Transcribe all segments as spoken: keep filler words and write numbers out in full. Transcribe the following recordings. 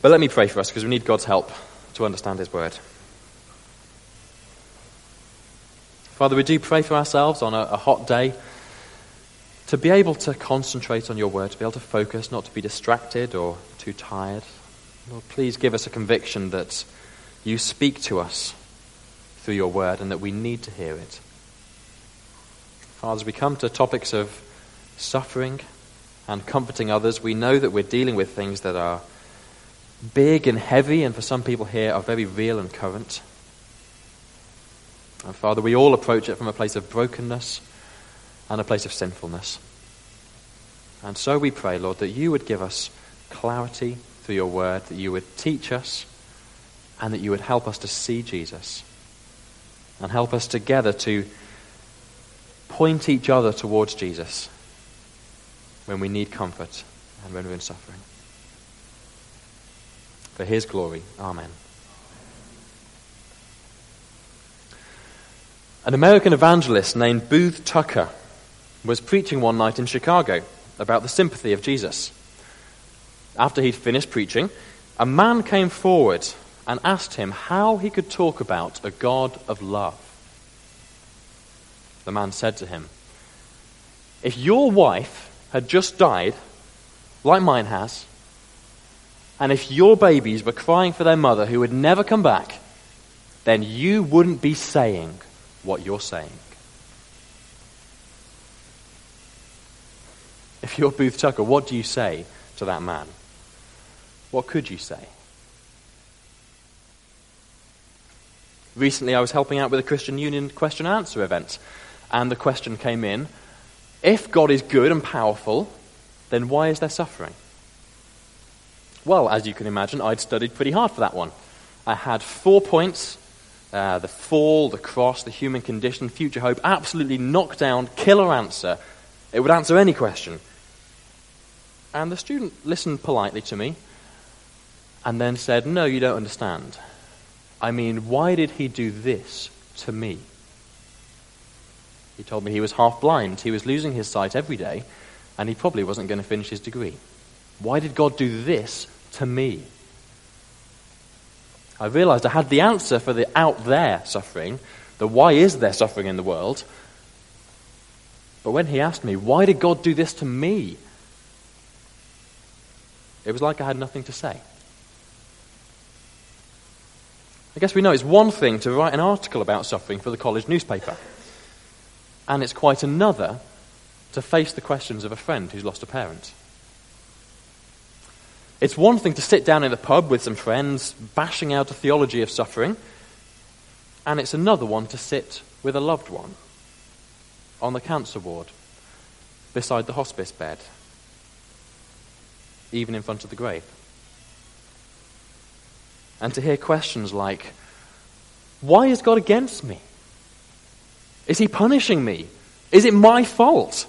But let me pray for us, because we need God's help to understand his word. Father, we do pray for ourselves on a, a hot day, to be able to concentrate on your word, to be able to focus, not to be distracted or too tired. Lord, please give us a conviction that you speak to us through your word and that we need to hear it. Father, as we come to topics of suffering and comforting others, we know that we're dealing with things that are big and heavy, and for some people here are very real and current. And Father, we all approach it from a place of brokenness and a place of sinfulness. And so we pray, Lord, that you would give us clarity through your word, that you would teach us, and that you would help us to see Jesus, and help us together to point each other towards Jesus when we need comfort and when we're in suffering. For his glory, amen. An American evangelist named Booth Tucker was preaching one night in Chicago about the sympathy of Jesus. After he'd finished preaching, a man came forward and asked him how he could talk about a God of love. The man said to him, "If your wife had just died, like mine has, and if your babies were crying for their mother who would never come back, then you wouldn't be saying what you're saying." If you're Booth Tucker, what do you say to that man? What could you say? Recently I was helping out with a Christian Union question and answer event, and the question came in, if God is good and powerful, then why is there suffering? Well, as you can imagine, I'd studied pretty hard for that one. I had four points, uh, the fall, the cross, the human condition, future hope, absolutely knocked down, killer answer. It would answer any question. And the student listened politely to me and then said, "No, you don't understand. I mean, why did he do this to me?" He told me he was half blind, he was losing his sight every day, and he probably wasn't going to finish his degree. Why did God do this to me? I realized I had the answer for the out there suffering, the why is there suffering in the world. But when he asked me, why did God do this to me? It was like I had nothing to say. I guess we know it's one thing to write an article about suffering for the college newspaper, and it's quite another to face the questions of a friend who's lost a parent. It's one thing to sit down in the pub with some friends, bashing out a theology of suffering, and it's another one to sit with a loved one on the cancer ward, beside the hospice bed, even in front of the grave. And to hear questions like, why is God against me? Is he punishing me? Is it my fault?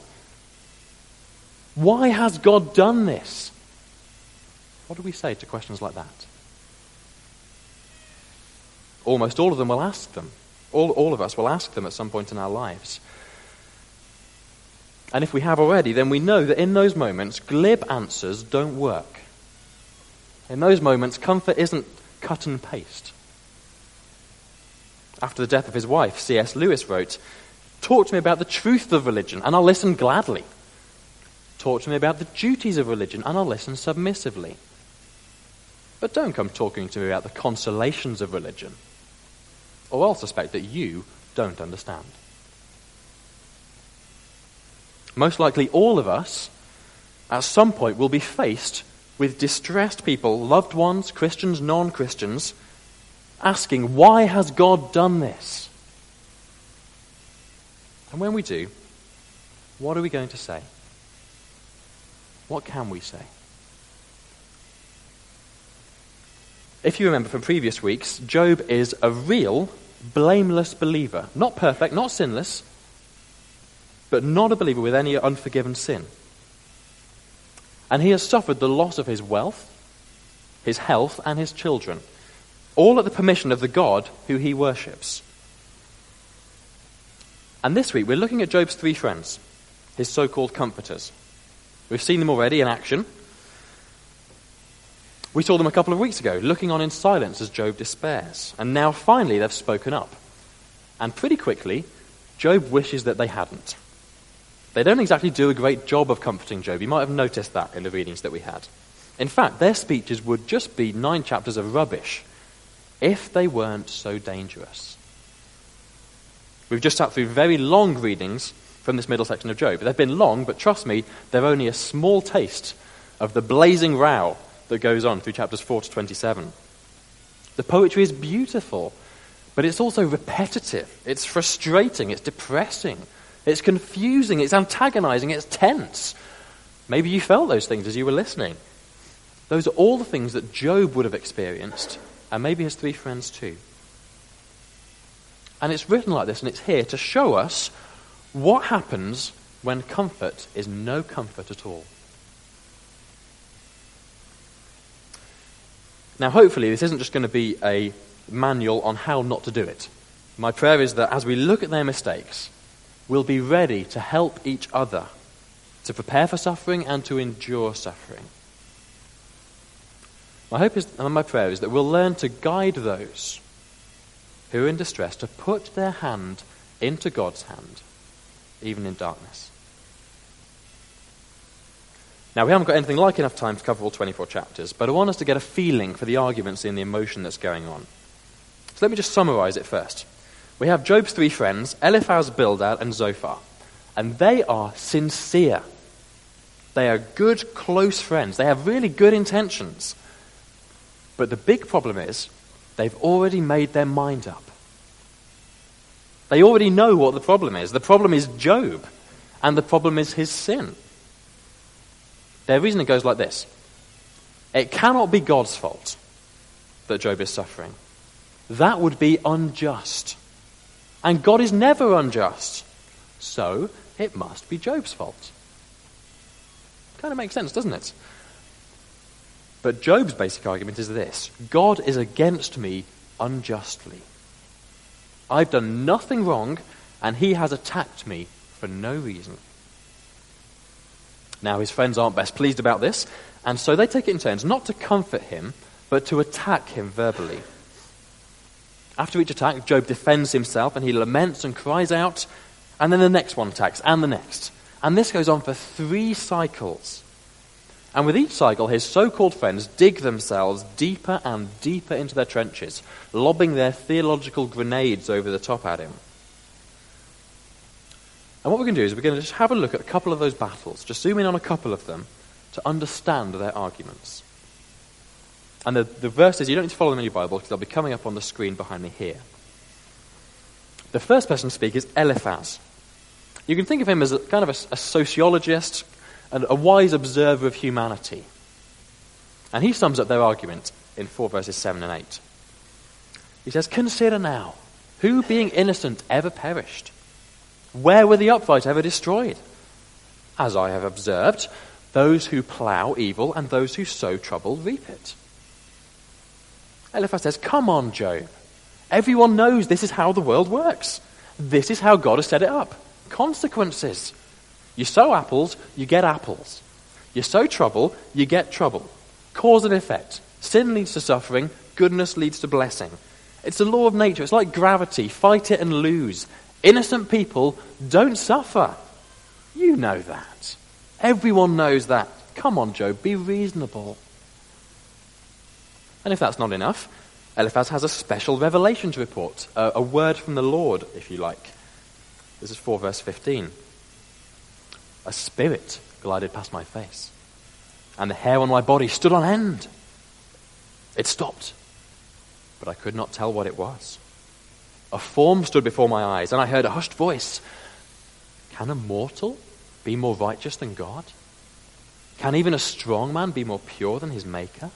Why has God done this? What do we say to questions like that? Almost all of them will ask them. All, all of us will ask them at some point in our lives. And if we have already, then we know that in those moments, glib answers don't work. In those moments, comfort isn't cut and paste. After the death of his wife, C S Lewis wrote, "Talk to me about the truth of religion, and I'll listen gladly. Talk to me about the duties of religion, and I'll listen submissively. But don't come talking to me about the consolations of religion, or I'll suspect that you don't understand." Most likely all of us, at some point, will be faced with distressed people, loved ones, Christians, non-Christians, asking, why has God done this? And when we do, what are we going to say? What can we say? If you remember from previous weeks, Job is a real, blameless believer. Not perfect, not sinless, but not a believer with any unforgiven sin. And he has suffered the loss of his wealth, his health, and his children, all at the permission of the God who he worships. And this week we're looking at Job's three friends, his so-called comforters. We've seen them already in action. We saw them a couple of weeks ago, looking on in silence as Job despairs. And now finally they've spoken up. And pretty quickly, Job wishes that they hadn't. They don't exactly do a great job of comforting Job. You might have noticed that in the readings that we had. In fact, their speeches would just be nine chapters of rubbish if they weren't so dangerous. We've just sat through very long readings from this middle section of Job. They've been long, but trust me, they're only a small taste of the blazing row that goes on through chapters four to twenty-seven. The poetry is beautiful, but it's also repetitive. It's frustrating. It's depressing. It's confusing. It's antagonizing. It's tense. Maybe you felt those things as you were listening. Those are all the things that Job would have experienced, and maybe his three friends too. And it's written like this, and it's here to show us what happens when comfort is no comfort at all. Now, hopefully, this isn't just going to be a manual on how not to do it. My prayer is that as we look at their mistakes, we'll be ready to help each other to prepare for suffering and to endure suffering. My hope is, and my prayer is that we'll learn to guide those who are in distress to put their hand into God's hand, even in darkness. Now, we haven't got anything like enough time to cover all twenty-four chapters, but I want us to get a feeling for the arguments and the emotion that's going on. So let me just summarize it first. We have Job's three friends, Eliphaz, Bildad, and Zophar, and they are sincere. They are good, close friends. They have really good intentions. But the big problem is, they've already made their mind up. They already know what the problem is. The problem is Job, and the problem is his sin. Their reasoning goes like this. It cannot be God's fault that Job is suffering. That would be unjust. And God is never unjust. So, it must be Job's fault. Kind of makes sense, doesn't it? But Job's basic argument is this. God is against me unjustly. I've done nothing wrong, and he has attacked me for no reason. Now, his friends aren't best pleased about this, and so they take it in turns not to comfort him, but to attack him verbally. After each attack, Job defends himself, and he laments and cries out, and then the next one attacks, and the next. And this goes on for three cycles. And with each cycle, his so-called friends dig themselves deeper and deeper into their trenches, lobbing their theological grenades over the top at him. And what we're going to do is we're going to just have a look at a couple of those battles, just zoom in on a couple of them to understand their arguments. And the, the verses, you don't need to follow them in your Bible because they'll be coming up on the screen behind me here. The first person to speak is Eliphaz. You can think of him as a, kind of a, a sociologist and a wise observer of humanity. And he sums up their argument in four verses seven and eight. He says, "Consider now, who being innocent ever perished? Where were the upright ever destroyed? As I have observed, those who plough evil and those who sow trouble reap it." Eliphaz says, come on, Job. Everyone knows this is how the world works. This is how God has set it up. Consequences. You sow apples, you get apples. You sow trouble, you get trouble. Cause and effect. Sin leads to suffering, goodness leads to blessing. It's the law of nature. It's like gravity. Fight it and lose. Innocent people don't suffer. You know that. Everyone knows that. Come on, Job, be reasonable. And if that's not enough, Eliphaz has a special revelation to report, a, a word from the Lord, if you like. This is four verse fifteen. "A spirit glided past my face, and the hair on my body stood on end. It stopped, but I could not tell what it was. A form stood before my eyes, and I heard a hushed voice. Can a mortal be more righteous than God? Can even a strong man be more pure than his maker?"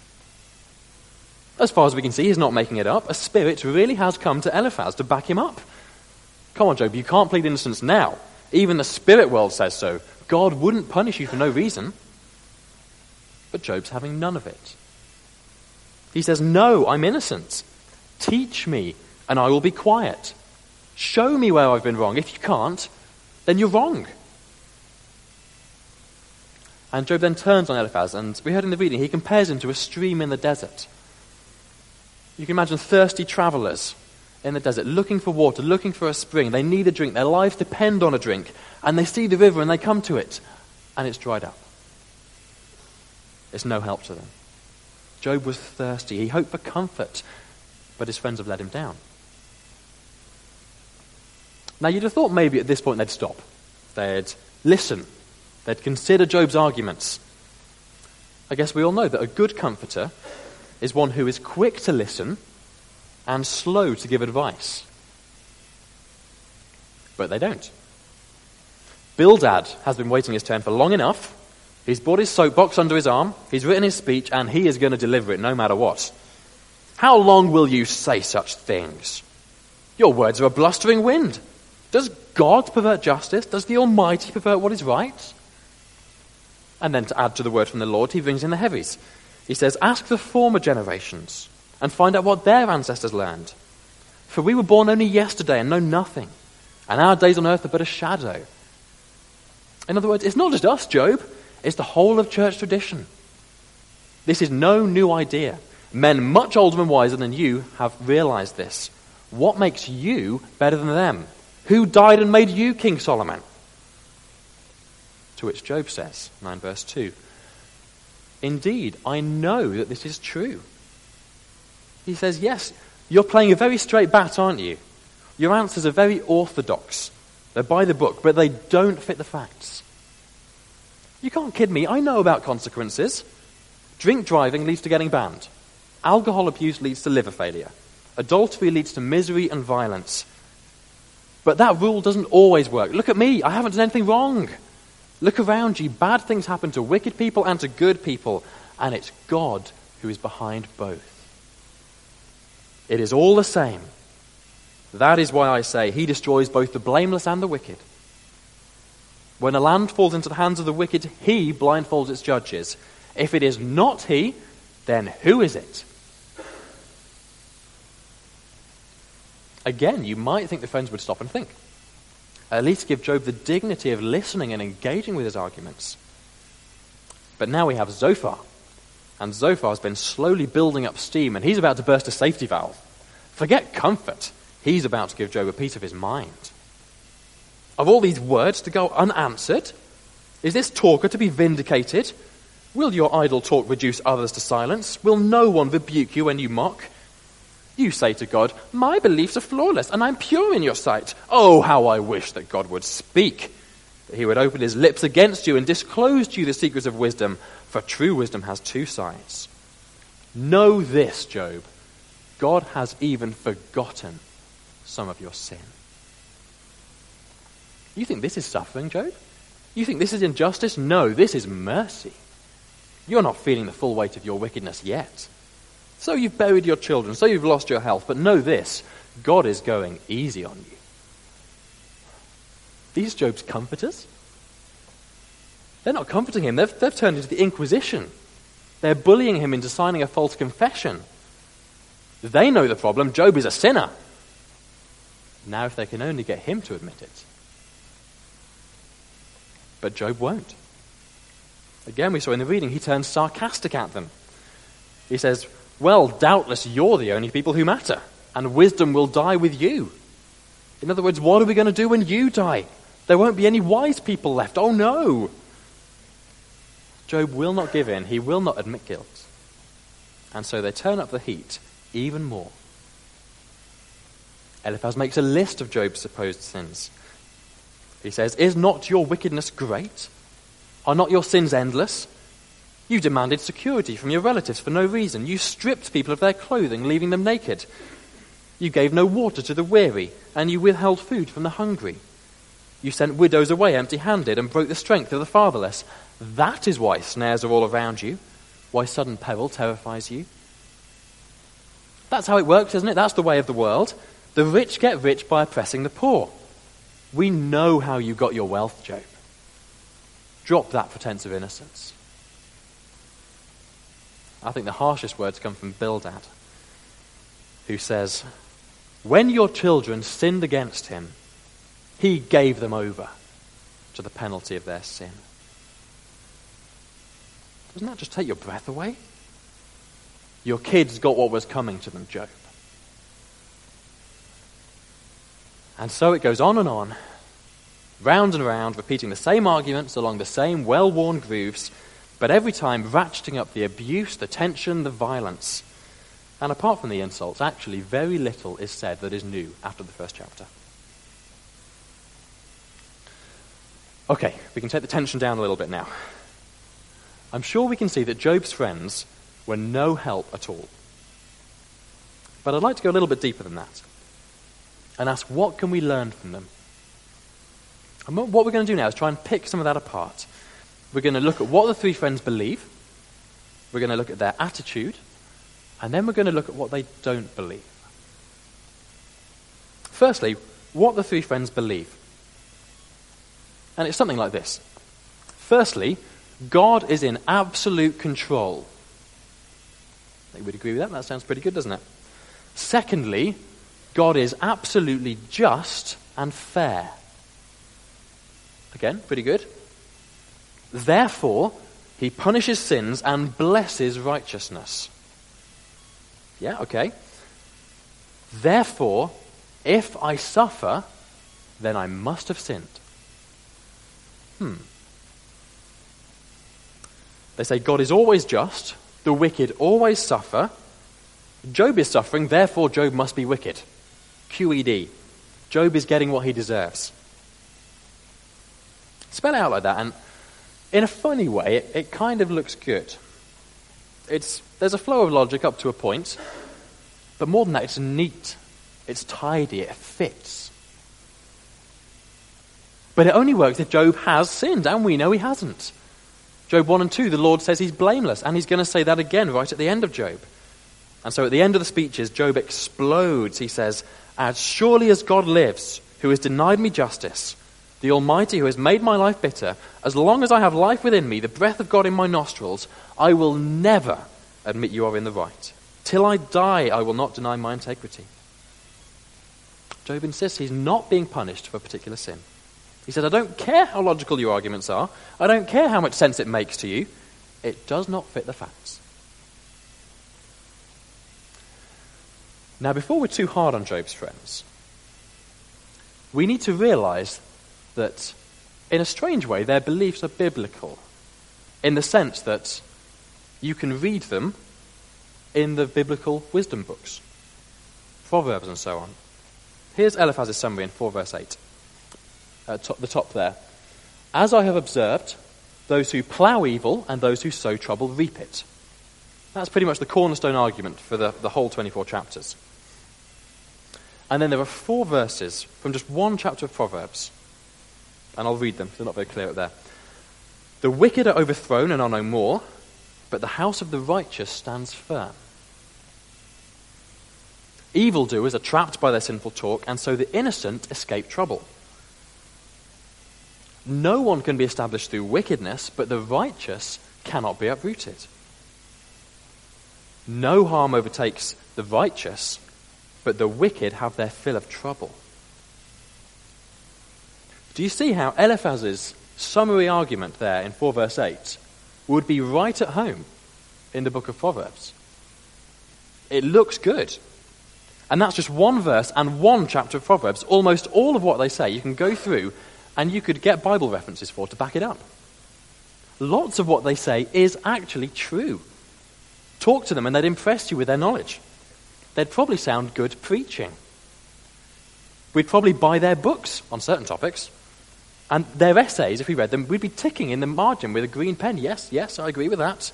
As far as we can see, he's not making it up. A spirit really has come to Eliphaz to back him up. Come on, Job, you can't plead innocence now. Even the spirit world says so. God wouldn't punish you for no reason. But Job's having none of it. He says, "No, I'm innocent. Teach me, and I will be quiet. Show me where I've been wrong. If you can't, then you're wrong." And Job then turns on Eliphaz, and we heard in the reading, he compares him to a stream in the desert. You can imagine thirsty travelers in the desert, looking for water, looking for a spring. They need a drink. Their lives depend on a drink. And they see the river and they come to it, and it's dried up. It's no help to them. Job was thirsty. He hoped for comfort, but his friends have let him down. Now, you'd have thought maybe at this point they'd stop. They'd listen. They'd consider Job's arguments. I guess we all know that a good comforter is one who is quick to listen and slow to give advice. But they don't. Bildad has been waiting his turn for long enough. He's brought his soapbox under his arm, he's written his speech, and he is going to deliver it no matter what. How long will you say such things? Your words are a blustering wind. Does God pervert justice? Does the Almighty pervert what is right? And then to add to the word from the Lord, he brings in the heavies. He says, ask the former generations and find out what their ancestors learned. For we were born only yesterday and know nothing, and our days on earth are but a shadow. In other words, it's not just us, Job. It's the whole of church tradition. This is no new idea. Men much older and wiser than you have realized this. What makes you better than them? Who died and made you King Solomon? To which Job says, nine verse two, indeed, I know that this is true. He says, yes, you're playing a very straight bat, aren't you? Your answers are very orthodox. They're by the book, but they don't fit the facts. You can't kid me. I know about consequences. Drink driving leads to getting banned. Alcohol abuse leads to liver failure. Adultery leads to misery and violence. But that rule doesn't always work. Look at me. I haven't done anything wrong. Look around you. Bad things happen to wicked people and to good people. And it's God who is behind both. It is all the same. That is why I say he destroys both the blameless and the wicked. When a land falls into the hands of the wicked, he blindfolds its judges. If it is not he, then who is it? Again, you might think the friends would stop and think. At least give Job the dignity of listening and engaging with his arguments. But now we have Zophar. And Zophar has been slowly building up steam, and he's about to burst a safety valve. Forget comfort. He's about to give Job a piece of his mind. Of all these words to go unanswered, is this talker to be vindicated? Will your idle talk reduce others to silence? Will no one rebuke you when you mock? You say to God, my beliefs are flawless, and I'm pure in your sight. Oh, how I wish that God would speak, that he would open his lips against you and disclose to you the secrets of wisdom, for true wisdom has two sides. Know this, Job, God has even forgotten some of your sin. You think this is suffering, Job? You think this is injustice? No, this is mercy. You're not feeling the full weight of your wickedness yet. So you've buried your children, so you've lost your health, but know this, God is going easy on you. These Job's comforters, they're not comforting him, they've, they've turned into the Inquisition. They're bullying him into signing a false confession. They know the problem, Job is a sinner. Now if they can only get him to admit it. But Job won't. Again, we saw in the reading, he turns sarcastic at them. He says, well, doubtless you're the only people who matter, and wisdom will die with you. In other words, what are we going to do when you die? There won't be any wise people left. Oh no! Job will not give in. He will not admit guilt. And so they turn up the heat even more. Eliphaz makes a list of Job's supposed sins. He says, is not your wickedness great? Are not your sins endless? You demanded security from your relatives for no reason. You stripped people of their clothing, leaving them naked. You gave no water to the weary, and you withheld food from the hungry. You sent widows away empty-handed and broke the strength of the fatherless. That is why snares are all around you, why sudden peril terrifies you. That's how it works, isn't it? That's the way of the world. The rich get rich by oppressing the poor. We know how you got your wealth, Job. Drop that pretense of innocence. I think the harshest words come from Bildad, who says, when your children sinned against him, he gave them over to the penalty of their sin. Doesn't that just take your breath away? Your kids got what was coming to them, Job. And so it goes on and on, round and round, repeating the same arguments along the same well-worn grooves, but every time ratcheting up the abuse, the tension, the violence. And apart from the insults, actually very little is said that is new after the first chapter. Okay, we can take the tension down a little bit now. I'm sure we can see that Job's friends were no help at all. But I'd like to go a little bit deeper than that and ask, what can we learn from them? And what we're going to do now is try and pick some of that apart. We're going to look at what the three friends believe, we're going to look at their attitude, and then we're going to look at what they don't believe. Firstly, what the three friends believe. And it's something like this. Firstly, God is in absolute control. They would agree with that. That sounds pretty good, doesn't it? Secondly, God is absolutely just and fair. Again, pretty good. Therefore, he punishes sins and blesses righteousness. Yeah, okay. Therefore, if I suffer, then I must have sinned. Hmm. They say God is always just, the wicked always suffer. Job is suffering, therefore Job must be wicked. Q E D. Job is getting what he deserves. Spell it out like that, and in a funny way, it, it kind of looks good. It's there's a flow of logic up to a point, but more than that, it's neat, it's tidy, it fits. But it only works if Job has sinned, and we know he hasn't. Job one and two, the Lord says he's blameless, and he's going to say that again right at the end of Job. And so at the end of the speeches, Job explodes. He says, "As surely as God lives, who has denied me justice, the Almighty who has made my life bitter, as long as I have life within me, the breath of God in my nostrils, I will never admit you are in the right. Till I die, I will not deny my integrity." Job insists he's not being punished for a particular sin. He says, I don't care how logical your arguments are. I don't care how much sense it makes to you. It does not fit the facts. Now, before we're too hard on Job's friends, we need to realize that, in a strange way, their beliefs are biblical, in the sense that you can read them in the biblical wisdom books, Proverbs and so on. Here's Eliphaz's summary in four verse eight. At top, the top there. As I have observed, those who plough evil and those who sow trouble reap it. That's pretty much the cornerstone argument for the, the whole twenty-four chapters. And then there are four verses from just one chapter of Proverbs. And I'll read them, because they're not very clear up there. The wicked are overthrown and are no more, but the house of the righteous stands firm. Evildoers are trapped by their sinful talk, and so the innocent escape trouble. No one can be established through wickedness, but the righteous cannot be uprooted. No harm overtakes the righteous, but the wicked have their fill of trouble. Do you see how Eliphaz's summary argument there in four verse eight would be right at home in the book of Proverbs? It looks good. And that's just one verse and one chapter of Proverbs. Almost all of what they say you can go through and you could get Bible references for to back it up. Lots of what they say is actually true. Talk to them and they'd impress you with their knowledge. They'd probably sound good preaching. We'd probably buy their books on certain topics. And their essays, if we read them, we'd be ticking in the margin with a green pen. Yes, yes, I agree with that.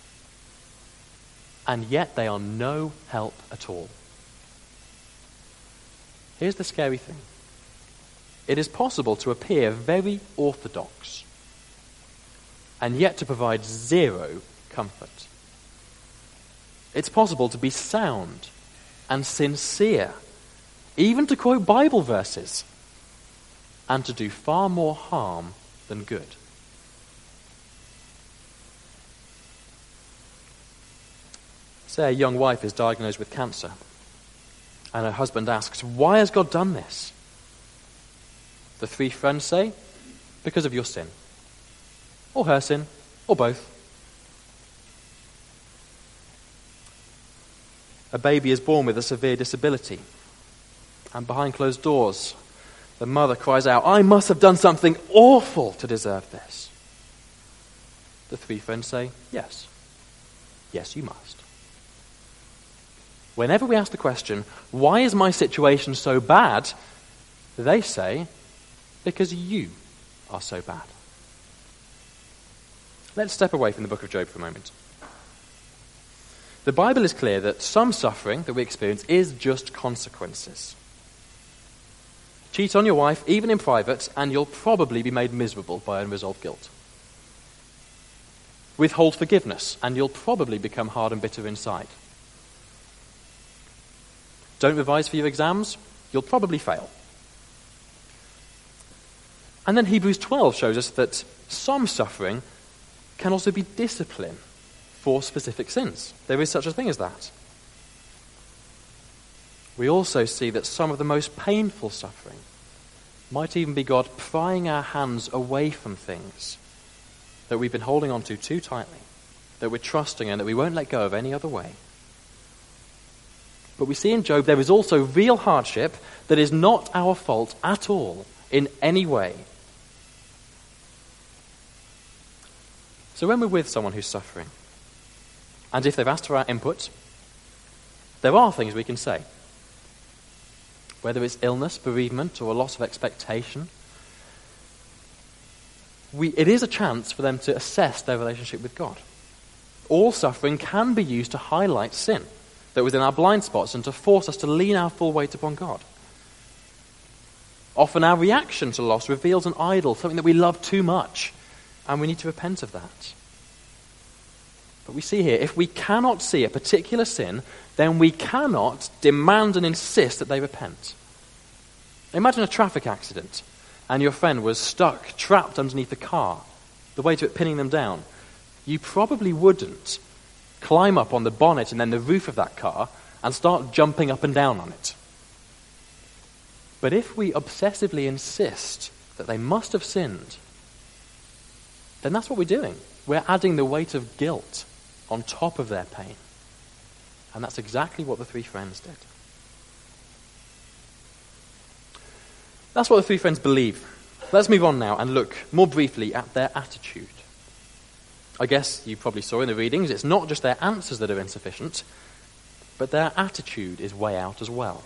And yet they are no help at all. Here's the scary thing. It is possible to appear very orthodox and yet to provide zero comfort. It's possible to be sound and sincere, even to quote Bible verses, and to do far more harm than good. Say a young wife is diagnosed with cancer, and her husband asks, "Why has God done this?" The three friends say, "Because of your sin." Or her sin, or both. A baby is born with a severe disability. And behind closed doors, the mother cries out, "I must have done something awful to deserve this." The three friends say, "Yes. Yes, you must." Whenever we ask the question, "Why is my situation so bad?" they say, "Because you are so bad." Let's step away from the book of Job for a moment. The Bible is clear that some suffering that we experience is just consequences. Cheat on your wife, even in private, and you'll probably be made miserable by unresolved guilt. Withhold forgiveness, and you'll probably become hard and bitter inside. Don't revise for your exams, you'll probably fail. And then Hebrews twelve shows us that some suffering can also be discipline for specific sins. There is such a thing as that. We also see that some of the most painful suffering might even be God prying our hands away from things that we've been holding on to too tightly, that we're trusting in, that we won't let go of any other way. But we see in Job there is also real hardship that is not our fault at all, in any way. So when we're with someone who's suffering, and if they've asked for our input, there are things we can say. Whether it's illness, bereavement, or a loss of expectation, we, it is a chance for them to assess their relationship with God. All suffering can be used to highlight sin that was in our blind spots and to force us to lean our full weight upon God. Often our reaction to loss reveals an idol, something that we love too much, and we need to repent of that. But we see here, if we cannot see a particular sin, then we cannot demand and insist that they repent. Imagine a traffic accident, and your friend was stuck, trapped underneath the car, the way to it pinning them down. You probably wouldn't climb up on the bonnet and then the roof of that car and start jumping up and down on it. But if we obsessively insist that they must have sinned, then that's what we're doing. We're adding the weight of guilt on top of their pain. And that's exactly what the three friends did. That's what the three friends believe. Let's move on now and look more briefly at their attitude. I guess you probably saw in the readings, it's not just their answers that are insufficient, but their attitude is way out as well.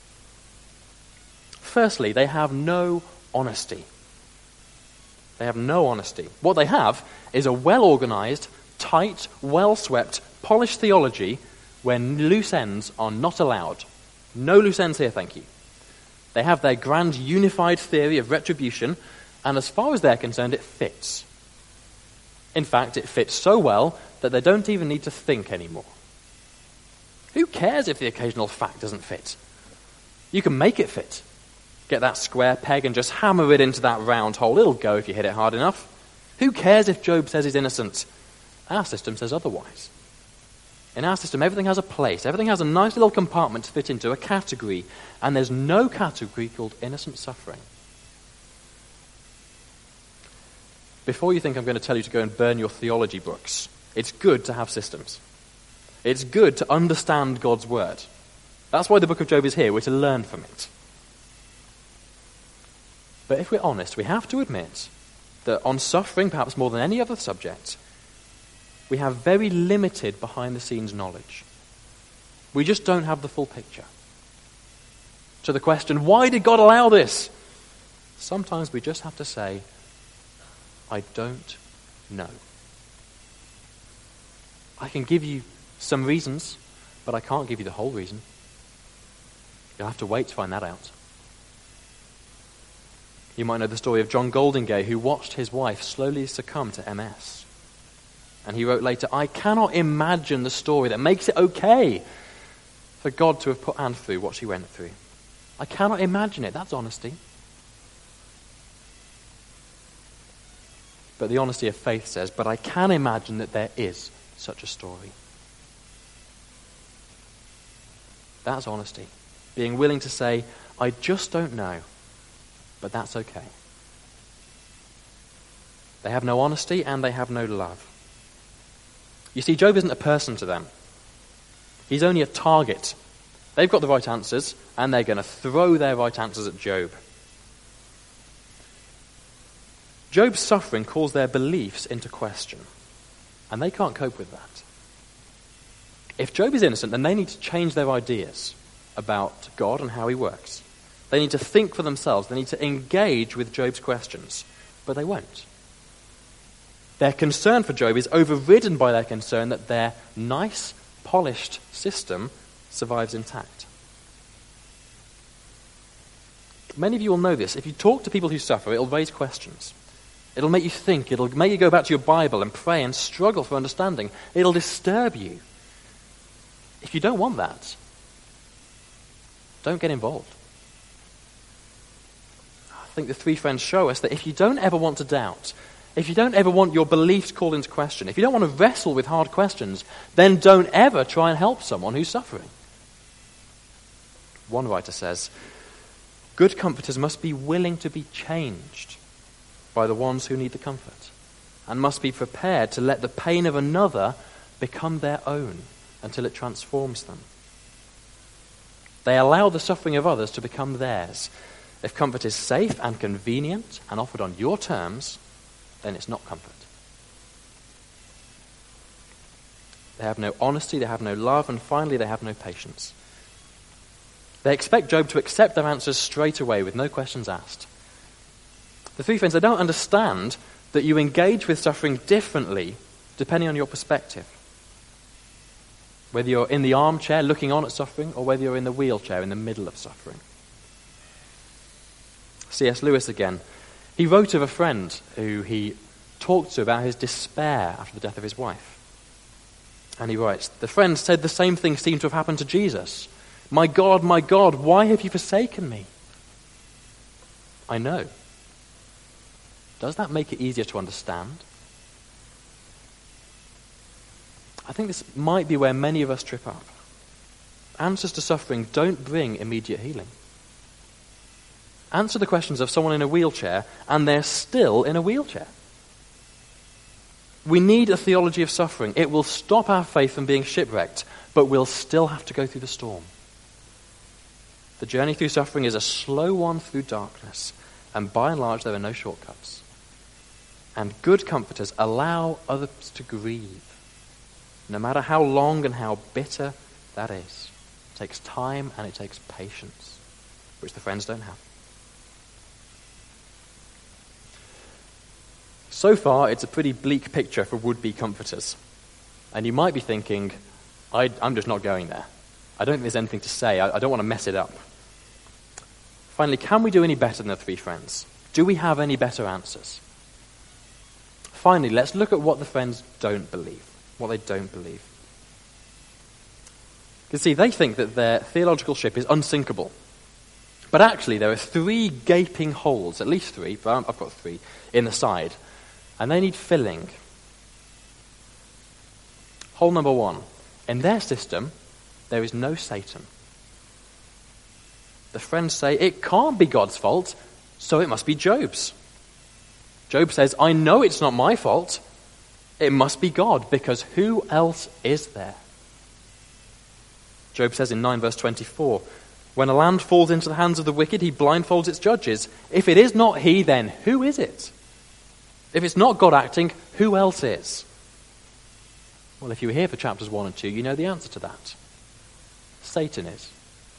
Firstly, they have no honesty. They have no honesty. What they have is a well-organized, tight, well-swept, polished theology where loose ends are not allowed. No loose ends here, thank you. They have their grand unified theory of retribution, and as far as they're concerned, it fits. In fact, it fits so well that they don't even need to think anymore. Who cares if the occasional fact doesn't fit? You can make it fit. Get that square peg and just hammer it into that round hole. It'll go if you hit it hard enough. Who cares if Job says he's innocent? Our system says otherwise. In our system, everything has a place. Everything has a nice little compartment to fit into, a category. And there's no category called innocent suffering. Before you think I'm going to tell you to go and burn your theology books, it's good to have systems. It's good to understand God's word. That's why the book of Job is here. We're to learn from it. But if we're honest, we have to admit that on suffering, perhaps more than any other subject, we have very limited behind-the-scenes knowledge. We just don't have the full picture. To the question, why did God allow this? Sometimes we just have to say, I don't know. I can give you some reasons, but I can't give you the whole reason. You'll have to wait to find that out. You might know the story of John Goldingay, who watched his wife slowly succumb to M S. And he wrote later, I cannot imagine the story that makes it okay for God to have put Anne through what she went through. I cannot imagine it. That's honesty. But the honesty of faith says, but I can imagine that there is such a story. That's honesty. Being willing to say, I just don't know, but that's okay. They have no honesty and they have no love. You see, Job isn't a person to them. He's only a target. They've got the right answers, and they're going to throw their right answers at Job. Job's suffering calls their beliefs into question, and they can't cope with that. If Job is innocent, then they need to change their ideas about God and how he works. They need to think for themselves. They need to engage with Job's questions, but they won't. Their concern for Job is overridden by their concern that their nice, polished system survives intact. Many of you will know this. If you talk to people who suffer, it'll raise questions. It'll make you think. It'll make you go back to your Bible and pray and struggle for understanding. It'll disturb you. If you don't want that, don't get involved. I think the three friends show us that if you don't ever want to doubt, if you don't ever want your beliefs called into question, if you don't want to wrestle with hard questions, then don't ever try and help someone who's suffering. One writer says, good comforters must be willing to be changed by the ones who need the comfort, and must be prepared to let the pain of another become their own until it transforms them. They allow the suffering of others to become theirs. If comfort is safe and convenient and offered on your terms, then it's not comfort. They have no honesty, they have no love, and finally they have no patience. They expect Job to accept their answers straight away with no questions asked. The three friends, they don't understand that you engage with suffering differently depending on your perspective. Whether you're in the armchair looking on at suffering, or whether you're in the wheelchair in the middle of suffering. C S Lewis again. He wrote of a friend who he talked to about his despair after the death of his wife. And he writes, the friend said the same thing seemed to have happened to Jesus. My God, my God, why have you forsaken me? I know. Does that make it easier to understand? I think this might be where many of us trip up. Answers to suffering don't bring immediate healing. Answer the questions of someone in a wheelchair, and they're still in a wheelchair. We need a theology of suffering. It will stop our faith from being shipwrecked, but we'll still have to go through the storm. The journey through suffering is a slow one through darkness, and by and large there are no shortcuts. And good comforters allow others to grieve, no matter how long and how bitter that is. It takes time and it takes patience, which the friends don't have. So far, it's a pretty bleak picture for would-be comforters. And you might be thinking, I, I'm just not going there. I don't think there's anything to say. I, I don't want to mess it up. Finally, can we do any better than the three friends? Do we have any better answers? Finally, let's look at what the friends don't believe, what they don't believe. You see, they think that their theological ship is unsinkable. But actually, there are three gaping holes, at least three, but I've got three, in the side. And they need filling. Hole number one. In their system, there is no Satan. The friends say, it can't be God's fault, so it must be Job's. Job says, I know it's not my fault. It must be God, because who else is there? Job says in nine verse twenty-four, when a land falls into the hands of the wicked, he blindfolds its judges. If it is not he, then who is it? If it's not God acting, who else is? Well, if you were here for chapters one and two, you know the answer to that. Satan is.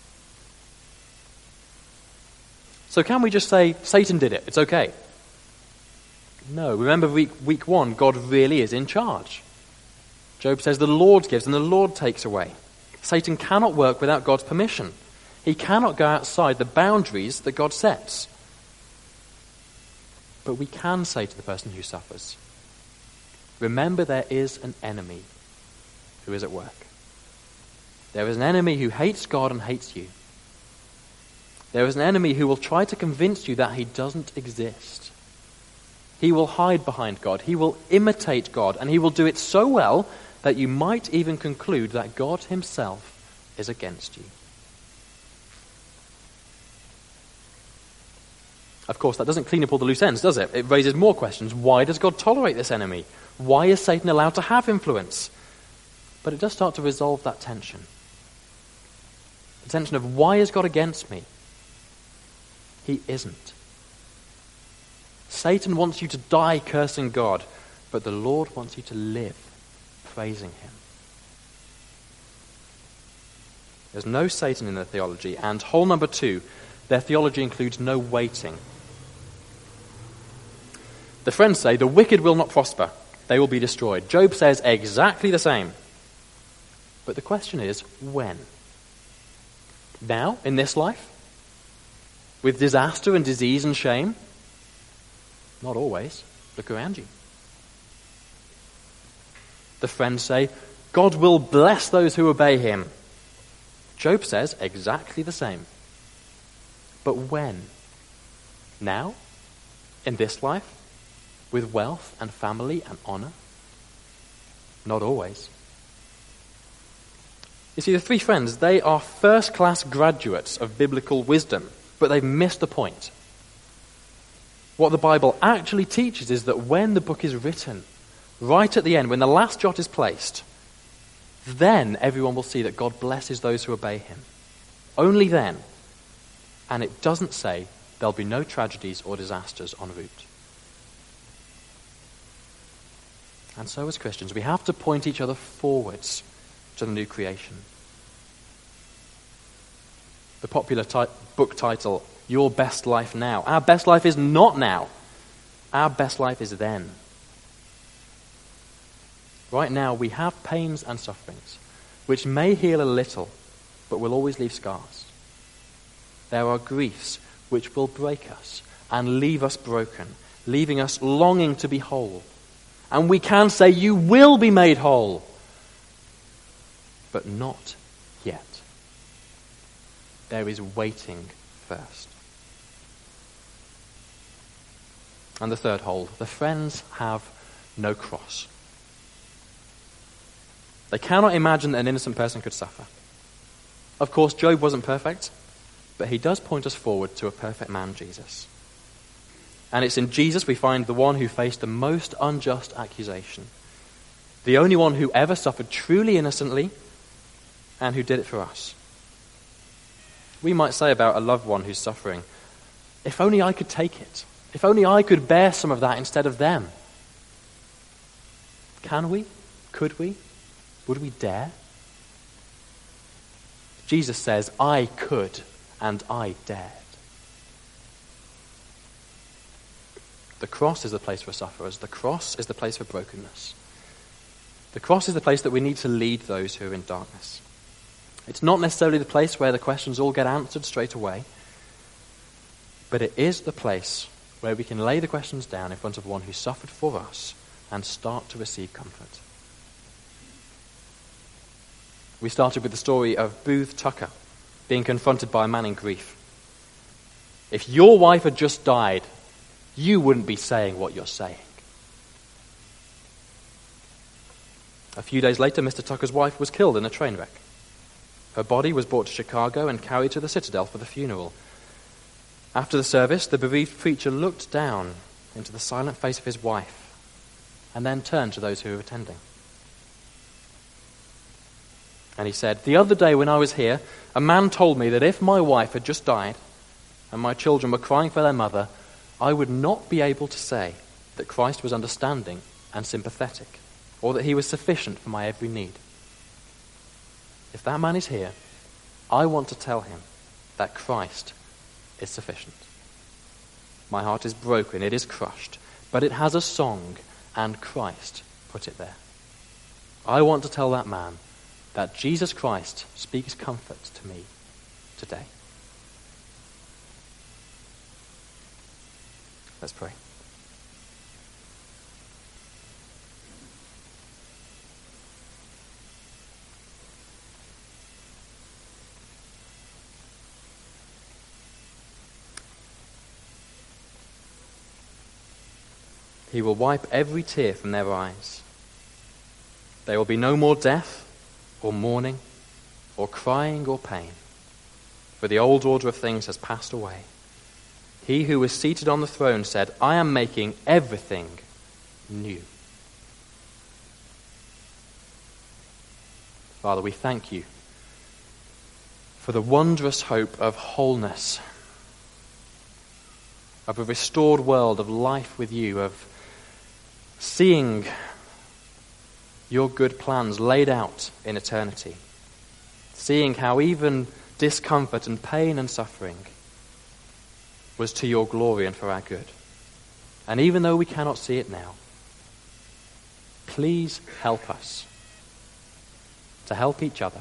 So can we just say, Satan did it, it's okay? No, remember week, week one, God really is in charge. Job says the Lord gives and the Lord takes away. Satan cannot work without God's permission. He cannot go outside the boundaries that God sets. But we can say to the person who suffers, remember there is an enemy who is at work. There is an enemy who hates God and hates you. There is an enemy who will try to convince you that he doesn't exist. He will hide behind God. He will imitate God, and he will do it so well that you might even conclude that God himself is against you. Of course, that doesn't clean up all the loose ends, does it? It raises more questions. Why does God tolerate this enemy? Why is Satan allowed to have influence? But it does start to resolve that tension. The tension of, why is God against me? He isn't. Satan wants you to die cursing God, but the Lord wants you to live praising him. There's no Satan in their theology. And hole number two, their theology includes no waiting. The friends say, the wicked will not prosper. They will be destroyed. Job says exactly the same. But the question is, when? Now, in this life? With disaster and disease and shame? Not always. Look around you. The friends say, God will bless those who obey him. Job says exactly the same. But when? Now? In this life? With wealth and family and honor? Not always. You see, the three friends, they are first-class graduates of biblical wisdom, but they've missed the point. What the Bible actually teaches is that when the book is written, right at the end, when the last jot is placed, then everyone will see that God blesses those who obey him. Only then. And it doesn't say there'll be no tragedies or disasters en route. And so as Christians, we have to point each other forwards to the new creation. The popular ti- book title, Your Best Life Now. Our best life is not now. Our best life is then. Right now we have pains and sufferings, which may heal a little, but will always leave scars. There are griefs which will break us and leave us broken, leaving us longing to be whole. And we can say, you will be made whole. But not yet. There is waiting first. And the third hole, the friends have no cross. They cannot imagine that an innocent person could suffer. Of course, Job wasn't perfect, but he does point us forward to a perfect man, Jesus. And it's in Jesus we find the one who faced the most unjust accusation. The only one who ever suffered truly innocently and who did it for us. We might say about a loved one who's suffering, if only I could take it. If only I could bear some of that instead of them. Can we? Could we? Would we dare? Jesus says, I could and I dared. The cross is the place for sufferers. The cross is the place for brokenness. The cross is the place that we need to lead those who are in darkness. It's not necessarily the place where the questions all get answered straight away, but it is the place where we can lay the questions down in front of one who suffered for us and start to receive comfort. We started with the story of Booth Tucker being confronted by a man in grief. If your wife had just died, you wouldn't be saying what you're saying. A few days later, Mister Tucker's wife was killed in a train wreck. Her body was brought to Chicago and carried to the Citadel for the funeral. After the service, the bereaved preacher looked down into the silent face of his wife and then turned to those who were attending. And he said, the other day when I was here, a man told me that if my wife had just died and my children were crying for their mother, I would not be able to say that Christ was understanding and sympathetic, or that he was sufficient for my every need. If that man is here, I want to tell him that Christ is sufficient. My heart is broken, it is crushed, but it has a song, and Christ put it there. I want to tell that man that Jesus Christ speaks comfort to me today. Let's pray. He will wipe every tear from their eyes. There will be no more death or mourning or crying or pain, for the old order of things has passed away. He who was seated on the throne said, I am making everything new. Father, we thank you for the wondrous hope of wholeness, of a restored world, of life with you, of seeing your good plans laid out in eternity, seeing how even discomfort and pain and suffering was to your glory and for our good. And even though we cannot see it now, please help us to help each other.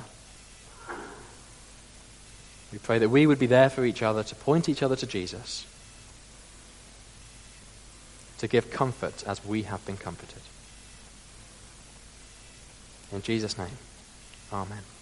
We pray that we would be there for each other, to point each other to Jesus, to give comfort as we have been comforted. In Jesus' name, amen.